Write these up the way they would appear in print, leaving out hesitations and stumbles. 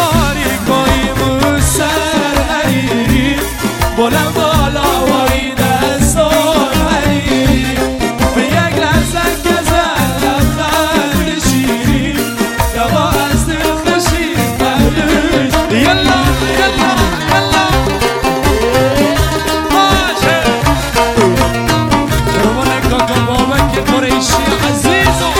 باریک باییم سر حریری بلند بالا وای دستان حریری به یک لحظه گذر لبخند شیرین دوا از دل خشی بردوش یلا یلا یلا باشه قربان کاکا بابک قریشی عزیزم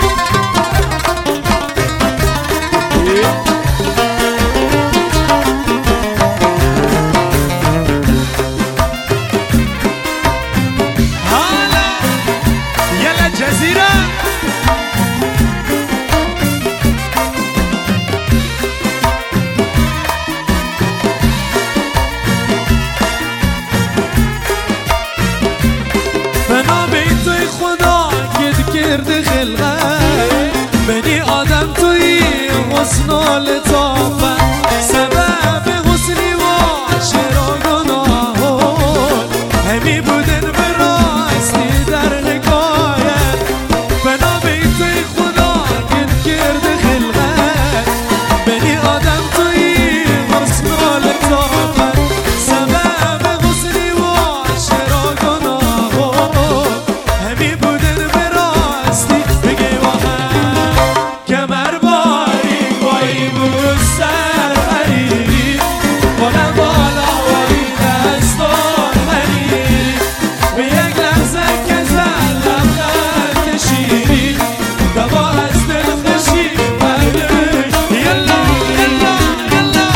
بنی آدم توی حسن و لطافت سبب حسنی و شر و گناهان همی بودن به راستی در حکایت بنا بیت خدا گد کرد خلقت بنی آدم توی حسن و لطافت سبب حسنی و شر و گناهان همی بودن به راستی بگی کمر باریک وای سر حریری بلند بالا وای دستان حریری به یک لحظه گذر لبخند شیرین دوا از دل خشی بردوش یلا یلا یلا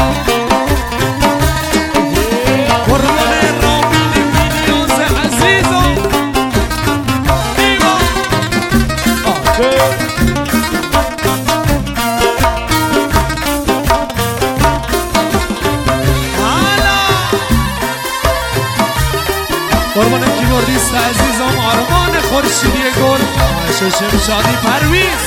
قربان رامین ویدیوز عزیزم نیما قربان کیبوردیست عزیزم آرمان خورشیدی گل ششم شادی پرویز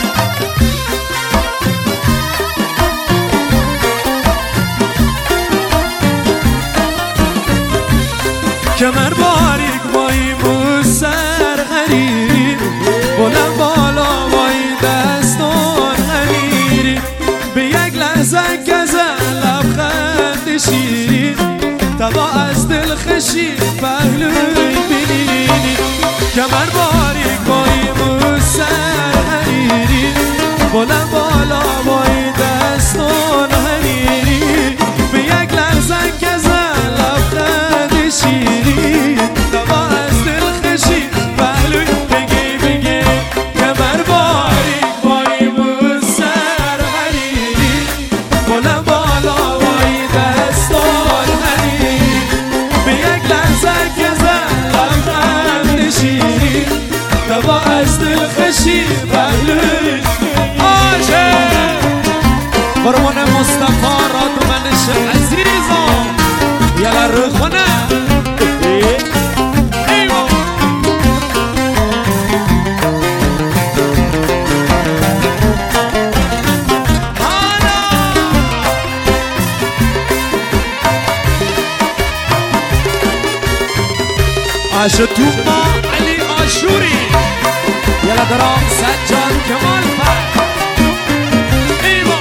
کمر باریک وای سر حریری بلند بالا وای دستان حریری به یک لحظه گذر لبخند شیرین تبا از دل خشی پهلوی بینینی کمر باریک وای سر حریری بلند بالا وای دستان حریری به یک لحظه گذر لبخند شیرین تبا از دل خشی پهلوی بگی بگی کمر باریک وای سر حریری بلند بالا وای دستان حریری به یک لحظه گذر لبخند شیرین دوا از دل خشی پهلوی آشه قربان مصطفی رادمنش عزیزم یلا رو خونه ایوه عاشتوما علی آشوری یلا درام سجاد کمال پر ایوه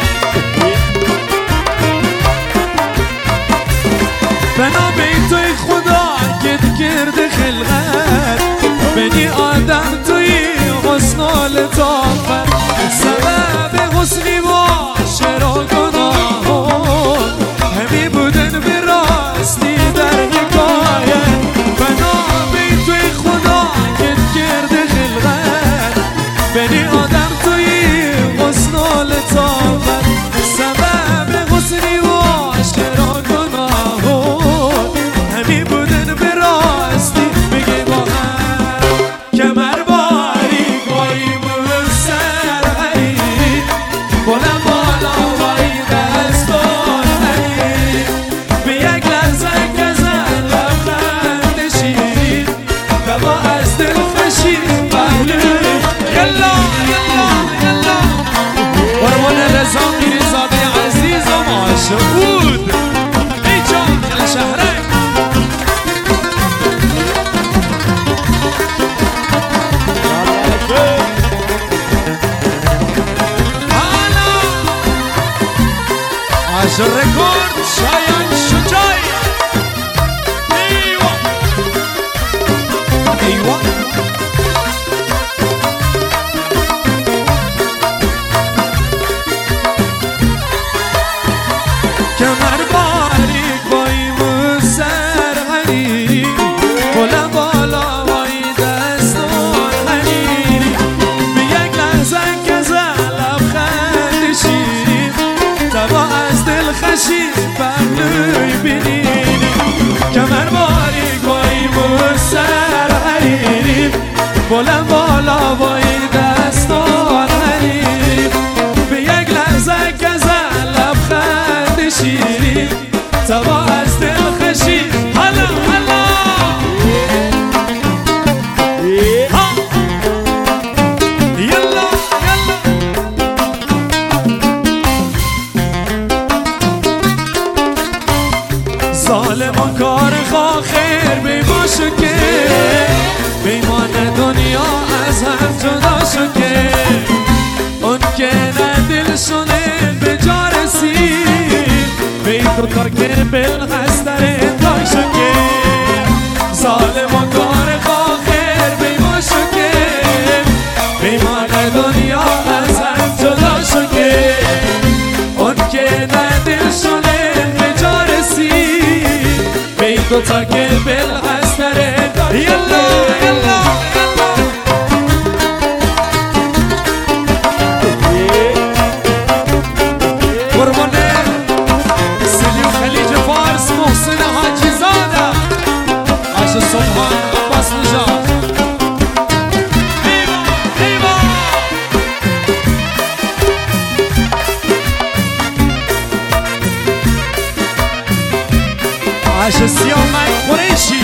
بنا بیتوی خدا گد کرد خلقت بنی آدم توی حسن و لطافت سبب حسنی و شر و گناهان همی بودن به راستی در حکایت بنا بیتوی خدا گد کرد خلقت بنی آدم توی حسن و لطافت سبب حسنی و شر و گناهان همی بودن به راستی بگی با هم کمر باریک وای سر حریری بلند بالا وای دستان حریری به یک لحظه گذر لبخند شیرین دوا از دل خشی پهلوی یلا یلا یلا قربان رضا میرزاده عزیزم عاشق بود ای جان یلا شهرک عاش الريكورد شايان شجاي. ايوه ايوه کمر باریک وای موسر غریب بالا بالا وای دستان غریب به یک لحظه که زلب خندشی تبا از دل خشی بغلوی بینی کمر باریک وای موسر غریب بالا بالا وای دستان غریب به یک لحظه که زلب شیری تبا از دل خشی هلا هلا ها یلا یلا ظالم و کار خواه خیر بیما شو که بیمان دنیا از هم جدا شو که اون که نه دل شونه به جا رسید بیتو تا که بالخستر انتای شو که ظالم و کار خواه خیر بیما شو که بیمان دنیا از هم جدا شو که اون که نه دل شونه به جا رسید بیتو تا که بالخستر انتای یلا یلا سبحان عباس نجات ايوه ايوه عاش السيوم قريشي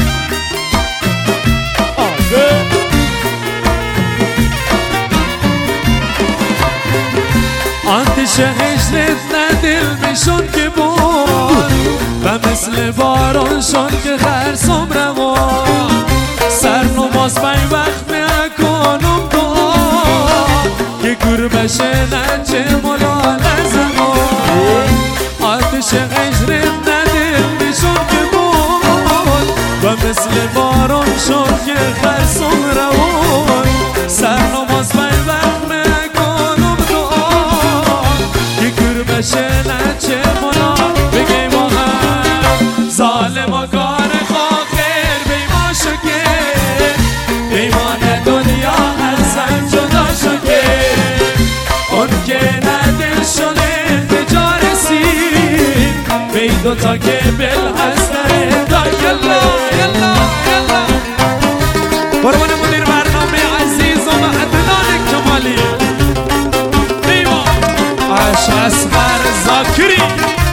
آتش هجرت ندل بشون که بود و مثل باران شون که خرسم روان سر نماز بی وقت میکنم دعا که گور بشه نچه مولا نزمان آتش هجرت ندل بشون که بود و مثل باران شون که خرسم روان سر نماز بی وقت میکنم دعا که گور بشه نچه مولا بگی با هم ظالم و کار خواه خیر بیما شو که بیمان دنیا از هم جدا شو که اون که ندل شده به جا رسید بی دوتا که بالحسنه دا یلا یلا یلا قربان مدیر برنامه عزیز و عدنان کمالی ایوه عاش اصغر زاکری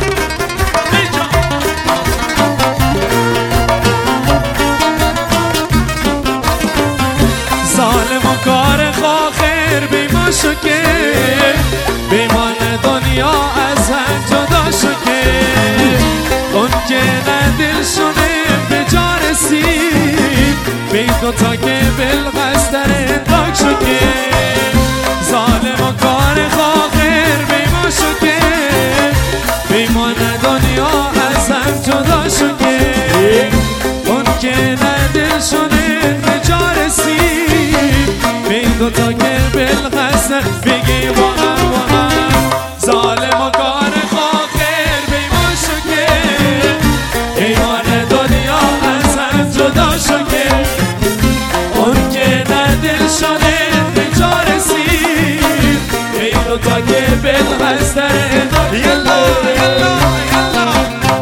ظالم و کار خواه خیر بیما شو که بیمان دنیا از هم جدا شو که اون که ندل شده به جا رسید بی دوتا که بالقصدر انداک شو که ظالم و کار خواه خیر بیما شو که بیمان دنیا از هم جدا شو که اون که ندل شده به جا رسید بی دوتا که بالقصدر بگی با هم ظالم و کار خواه خیر بیما شو که ایمان دنیا از هم جدا شو که اون که ندل شده به جا رسید بی دوتا که بالقصدر یلا یلا یلا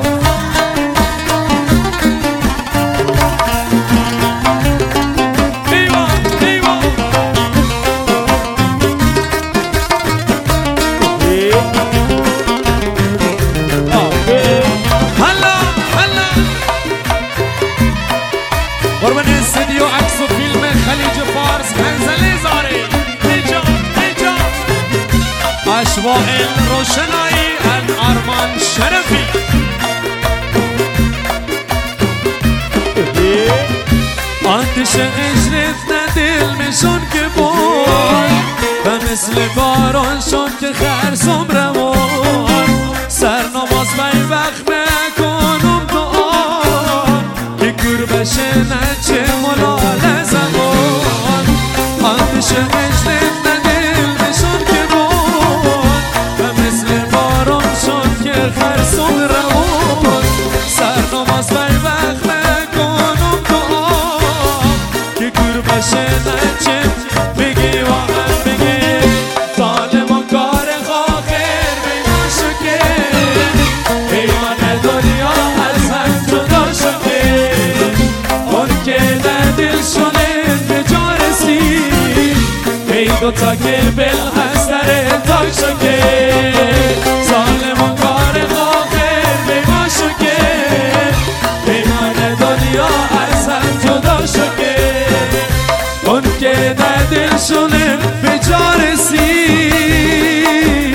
قربان استدیو عکس و فیلم خلیج فارس منزل زاری نیجا نیجا اشواق روشنایی آرمان شرفی آتش عشرت نه دل میشون که بود و مثل باران شون که خرسم روان دوتا که بالقصد داره تاک شو که سالمون کار آخر به ما شو که پیمان دنیا از هم جدا شو که اون که در دلشونه به جا رسید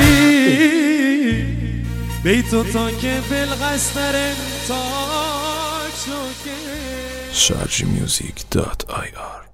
بی تو تا که بالقصد داره تاک شو که sharjimusic.ir